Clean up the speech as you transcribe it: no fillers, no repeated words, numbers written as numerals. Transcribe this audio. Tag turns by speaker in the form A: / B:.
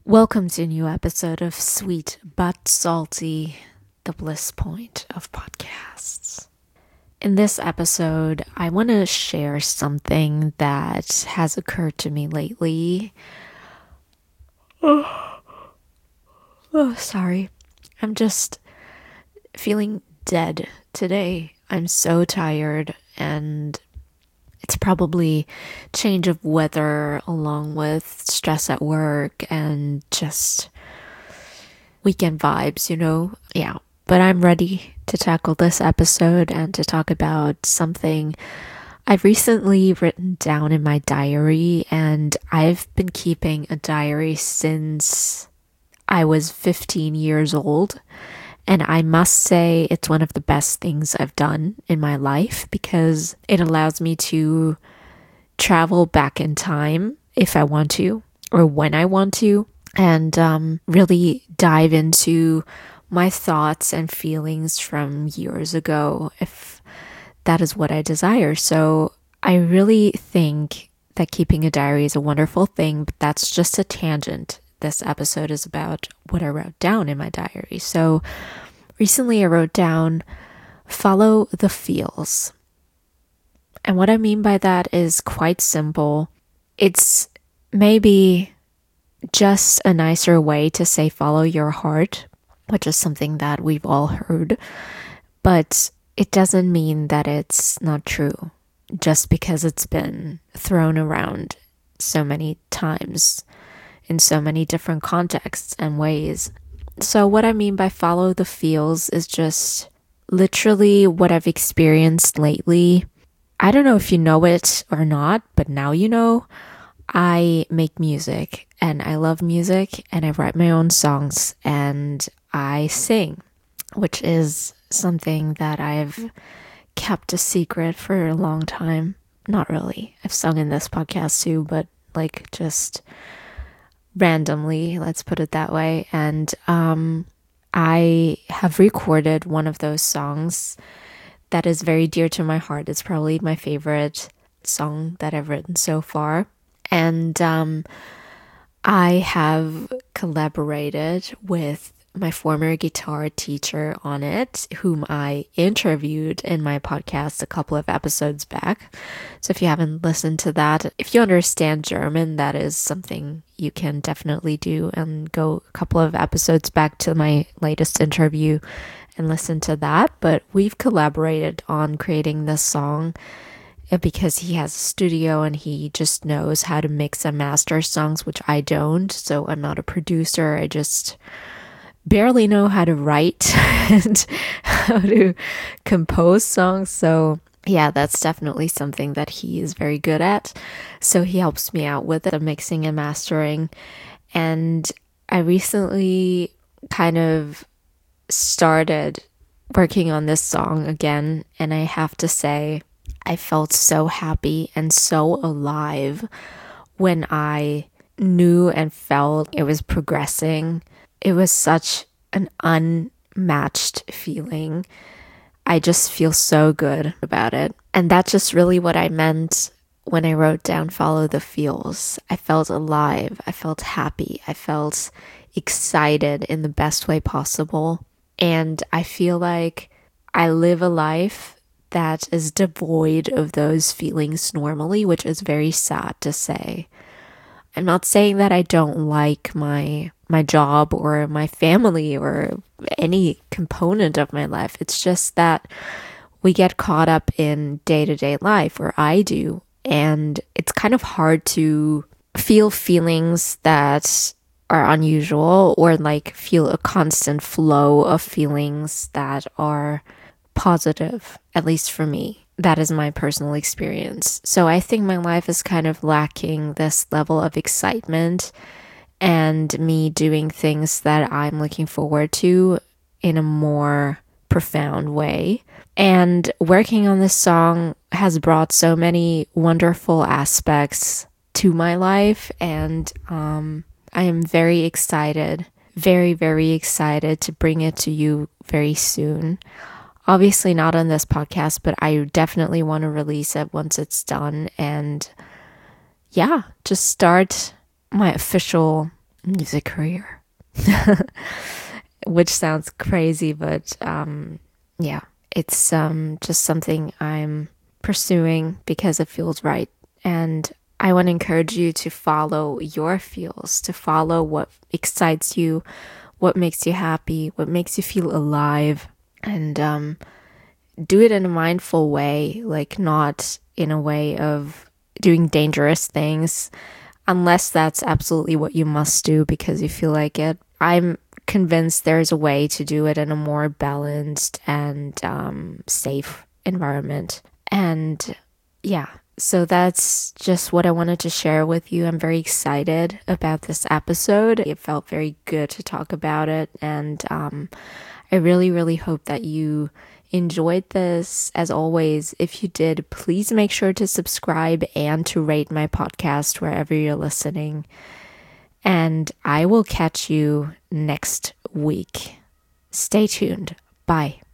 A: Welcome to a new episode of Sweet But Salty, the bliss point of podcasts. In this episode, I want to share something that has occurred to me lately. Oh, sorry. I'm just feeling dead today. I'm so tired, and it's probably change of weather along with stress at work and just weekend vibes, Yeah. But I'm ready to tackle this episode and to talk about something I've recently written down in my diary, and I've been keeping a diary since I was 15 years old. And I must say it's one of the best things I've done in my life because it allows me to travel back in time if I want to or when I want to, and really dive into my thoughts and feelings from years ago if that is what I desire. So I really think that keeping a diary is a wonderful thing, but that's just a tangent. This episode is about what I wrote down in my diary. So recently I wrote down, follow the feels. And what I mean by that is quite simple. It's maybe just a nicer way to say follow your heart, which is something that we've all heard. But it doesn't mean that it's not true just because it's been thrown around so many times in so many different contexts and ways. So what I mean by follow the feels is just literally what I've experienced lately. I don't know if you know it or not, but now you know. I make music and I love music and I write my own songs and I sing, which is something that I've kept a secret for a long time. Not really. I've sung in this podcast too, but just randomly, let's put it that way. And I have recorded one of those songs that is very dear to my heart. It's probably my favorite song that I've written so far. And I have collaborated with my former guitar teacher on it, whom I interviewed in my podcast a couple of episodes back. So if you haven't listened to that, if you understand German, that is something you can definitely do and go a couple of episodes back to my latest interview and listen to that. But we've collaborated on creating this song because he has a studio and he just knows how to mix and master songs, which I don't. So I'm not a producer. I just barely know how to write and how to compose songs. So yeah, that's definitely something that he is very good at. So he helps me out with the mixing and mastering. And I recently kind of started working on this song again. And I have to say, I felt so happy and so alive when I knew and felt it was progressing. It was such an unmatched feeling. I just feel so good about it. And that's just really what I meant when I wrote down follow the feels. I felt alive. I felt happy. I felt excited in the best way possible. And I feel like I live a life that is devoid of those feelings normally, which is very sad to say. I'm not saying that I don't like my job or my family or any component of my life. It's just that we get caught up in day-to-day life, or I do, and it's kind of hard to feel feelings that are unusual or feel a constant flow of feelings that are positive, at least for me. That is my personal experience. So I think my life is kind of lacking this level of excitement and me doing things that I'm looking forward to in a more profound way. And working on this song has brought so many wonderful aspects to my life. And I am very excited, very, very excited to bring it to you very soon. Obviously not on this podcast, but I definitely want to release it once it's done and just start my official music career. Which sounds crazy, but yeah, it's just something I'm pursuing because it feels right. And I want to encourage you to follow your feels, to follow what excites you, what makes you happy, what makes you feel alive, and do it in a mindful way, like not in a way of doing dangerous things, unless that's absolutely what you must do because you feel like it. I'm convinced there's a way to do it in a more balanced and safe environment. And yeah, so that's just what I wanted to share with you. I'm very excited about this episode. It felt very good to talk about it. And I really, really hope that you enjoyed this. As always, if you did, please make sure to subscribe and to rate my podcast wherever you're listening. And I will catch you next week. Stay tuned. Bye.